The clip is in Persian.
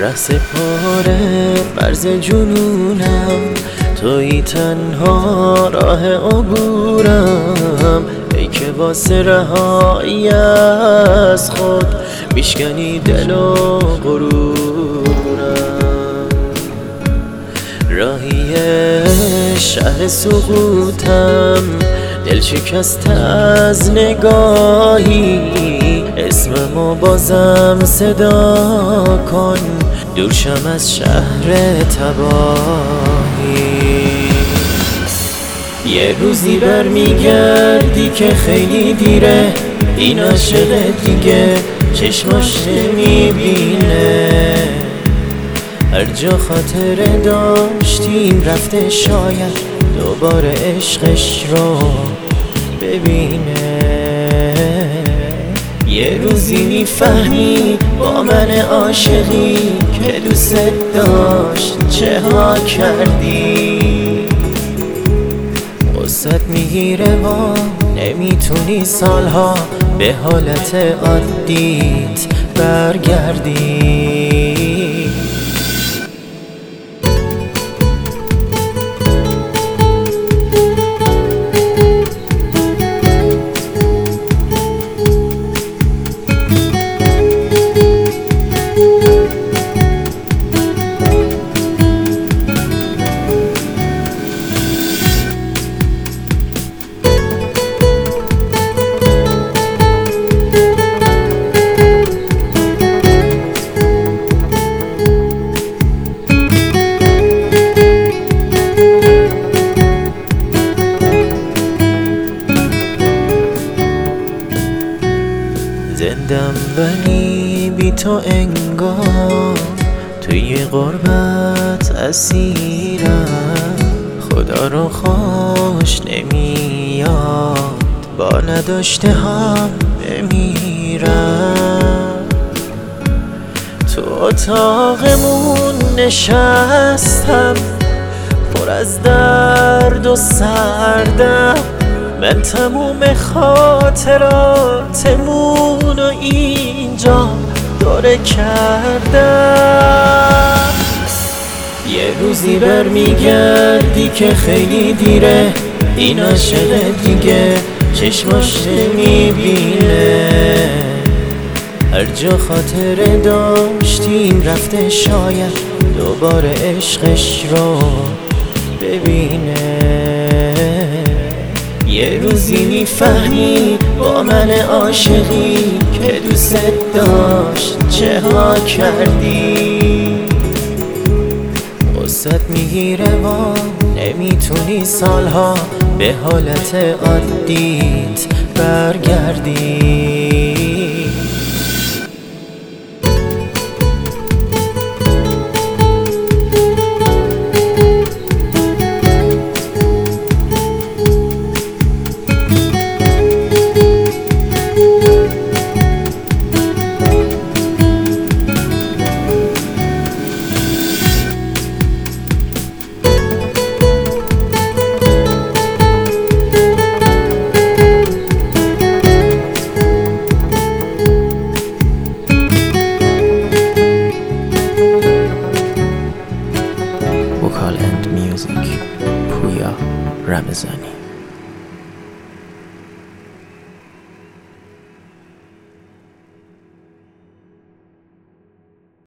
رس پاره مرز جنونم، تویی تنها راه عبورم. ای که واسه رهایی از خود میشکنی دل و غرورم. راهی شهر سقوطم، دل شکست از نگاهی، اسممو بازم صدا کن، دورشم از شهر تباهی. یه روزی برمیگردی که خیلی دیره، این عاشق دیگه چشماش نمیبینه. هر جا خاطره داشتیم رفته، شاید دوباره عشقش رو ببینه. یه روزی میفهمی با من عاشقی که دوست داشت چه ها کردی. غصت میگیره و نمیتونی سالها به حالت عادیت برگردی. زندم ولی بی تو انگار، توی غربت اسیرم. خدا رو خوش نمیاد با نداشته هم بمیرم. تو اتاقمون نشستم پر از درد و سردم، من تموم خاطراتمون رو اینجا دوره کردم. یه روزی برمیگردی که خیلی دیره، این عاشق دیگه چشماش نمیبینه. هر جا خاطره داشتیم رفته، شاید دوباره عشقش رو ببینه. یه روزی میفهمی با من عاشقی که دوست داشت چه ها کردی. غصت میگیره و نمیتونی سالها به حالت عادیت برگردی. Vocal and music, Puya Ramazani.